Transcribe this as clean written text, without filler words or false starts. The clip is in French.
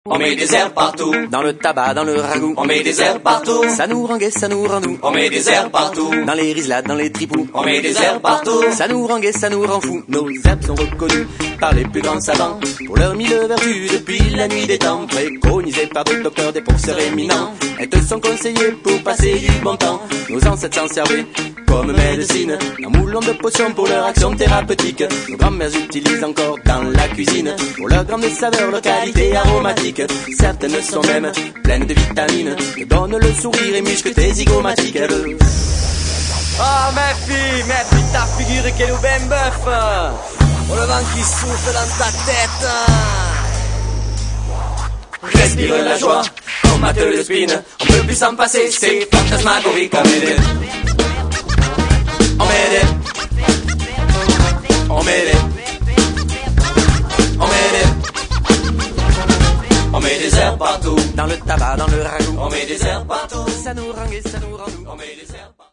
On met des herbes partout, dans le tabac, dans le ragoût. On met des herbes partout, Ça nous rend gai, ça nous rend doux. on met des herbes partout, Dans les riselades, dans les tripous. on met des herbes partout. Ça nous rend gai, ça nous rend fou. Nos herbes sont reconnues par les plus grands savants pour leurs mille vertus depuis la nuit des temps. Préconisées par des docteurs, des professeurs éminents. Elles te sont conseillées pour passer du bon temps. Nos ancêtres s'en servaient comme médecine, en moulant de potions pour leur action thérapeutique. Nos grand-mères utilisent encore dans la cuisine pour leur grande saveur, leur qualité aromatique. Certaines sont même pleines de vitamines que donnent le sourire et musclent tes zygomatiques. Oh ma fille, ta figure qu'elle est bien bœuf. Oh le vent qui souffle dans ta tête. Respire la joie, on mate le spin, on peut plus s'en passer, c'est fantasmagorique. On met des, on met des, on met des, on met des, on met des herbes partout, Dans le tabac, dans le ragoût. on met des herbes partout, Ça nous rend gai, ça nous rend doux. on met des herbes